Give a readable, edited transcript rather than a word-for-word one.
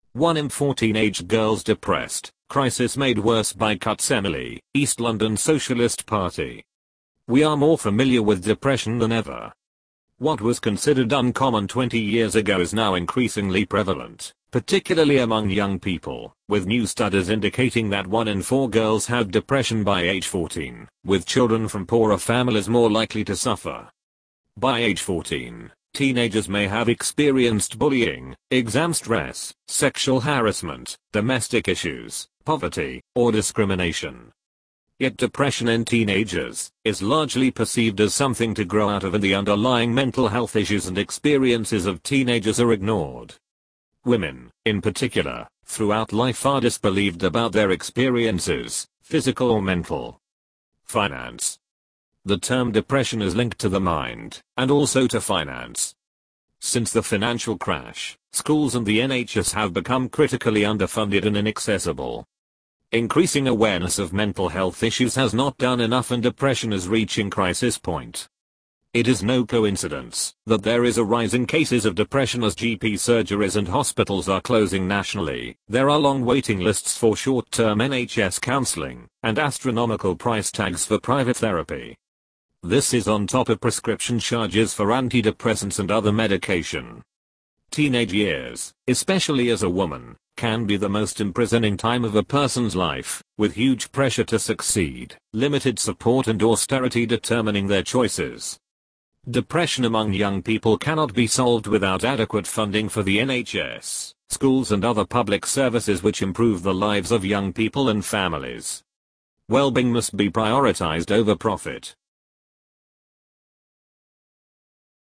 1 in 4 teenage girls depressed, crisis made worse by Cuts Emily, East London Socialist Party. We are more familiar with depression than ever. What was considered uncommon 20 years ago is now increasingly prevalent, particularly among young people, with new studies indicating that 1 in 4 girls had depression by age 14, with children from poorer families more likely to suffer. By age 14, teenagers may have experienced bullying, exam stress, sexual harassment, domestic issues, poverty, or discrimination. Yet depression in teenagers is largely perceived as something to grow out of, and the underlying mental health issues and experiences of teenagers are ignored. Women, in particular, throughout life are disbelieved about their experiences, physical or mental. Finance. The term depression is linked to the mind, and also to finance. Since the financial crash, schools and the NHS have become critically underfunded and inaccessible. Increasing awareness of mental health issues has not done enough, and depression is reaching crisis point. It is no coincidence that there is a rise in cases of depression as GP surgeries and hospitals are closing nationally. There are long waiting lists for short-term NHS counseling, and astronomical price tags for private therapy. This is on top of prescription charges for antidepressants and other medication. Teenage years, especially as a woman, can be the most imprisoning time of a person's life, with huge pressure to succeed, limited support and austerity determining their choices. Depression among young people cannot be solved without adequate funding for the NHS, schools and other public services which improve the lives of young people and families. Well-being must be prioritized over profit.